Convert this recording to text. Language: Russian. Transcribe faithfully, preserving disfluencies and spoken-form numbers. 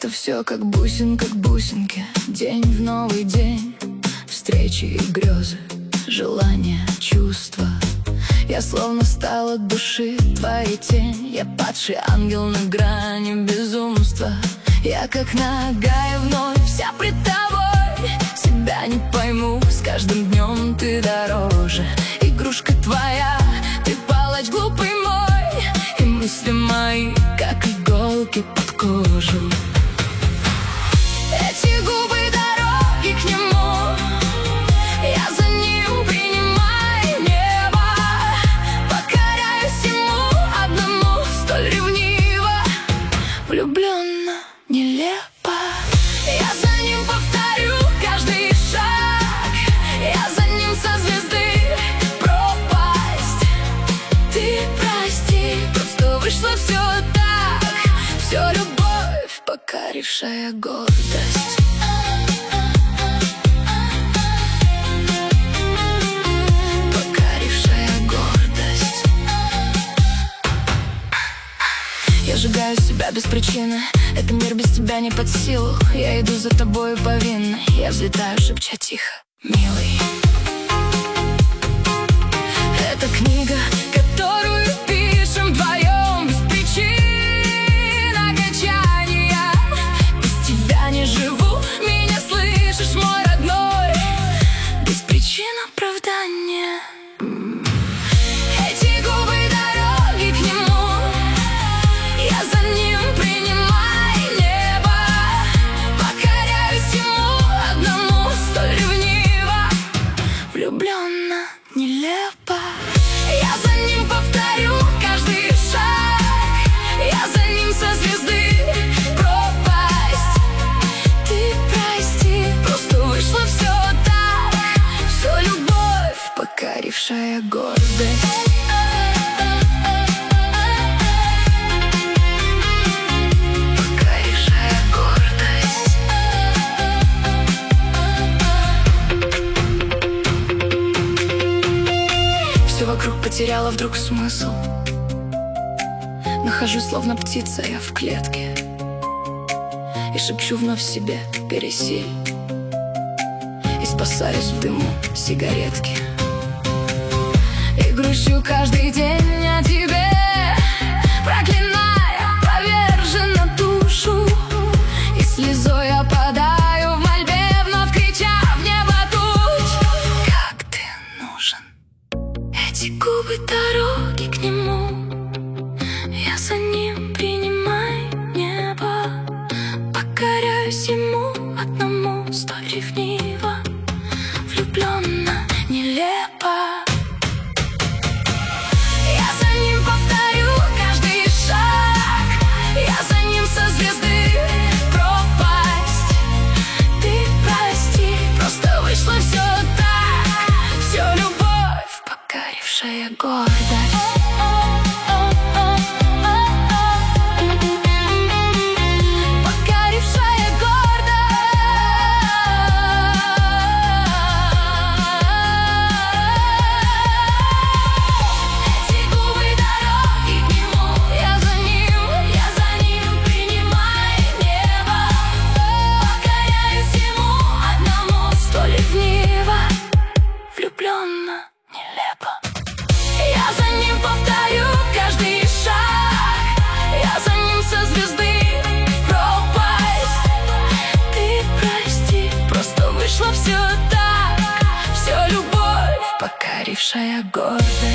Это все как бусинка к бусинке, день в новый день. Встречи и грезы, желания, чувства. Я словно стал от души твоей тень. Я падший ангел на грани безумства. Я как нагая вновь, вся пред тобой. Себя не пойму, с каждым днем ты дороже. Игрушка твоя, ты палач глупый мой. И мысли мои, как иголки под кожу. Эти губы дороги к нему, я за ним принимаю небо. Покоряюсь ему одному, столь ревниво, влюбленно, нелепо. Я за ним повторю каждый шаг, я за ним со звезды пропасть. Ты прости, просто вышло все так. Все любовь, покорившая гордость. Я сжигаю себя без причины. Этот мир без тебя не под силу. Я иду за тобой повинной. Я взлетаю, шепча тихо, милый. Это книга, которую пишем вдвоем. Без причин окончания. Без тебя не живу, меня слышишь, мой родной. Без причин оправдания. Влюбленно, нелепо. Я за ним повторю каждый шаг, я за ним со звезды пропасть. Ты прости, просто вышло все так. Все любовь, покорившая гордость. Все вокруг потеряло вдруг смысл. Нахожусь словно птица я в клетке и шепчу вновь себе: пересиль. И спасаюсь в дыму сигаретки. И грущу каждый день о тебе, проклиная поверженно душу. И слезой опадаю в мольбе, вновь крича в небо туч: как ты нужен. Эти губы дороги к нему, я за ним принимаю небо. Покоряюсь ему одному, столь ревниво, влюбленно, нелепо. Я за ним повторю каждый шаг, я за ним со звезды пропасть. Ты прости, просто вышло все так. Все любовь, покорившая гордость. Покорившая гордость. Эти губы дороги к нему, я за ним, я за ним принимаю небо. Покоряюсь ему одному, столь ревниво, влюбленно, нелепо. Я за ним повторю каждый шаг, я за ним со звезды пропасть. Ты прости, просто вышло все так. Все любовь, покорившая гордость.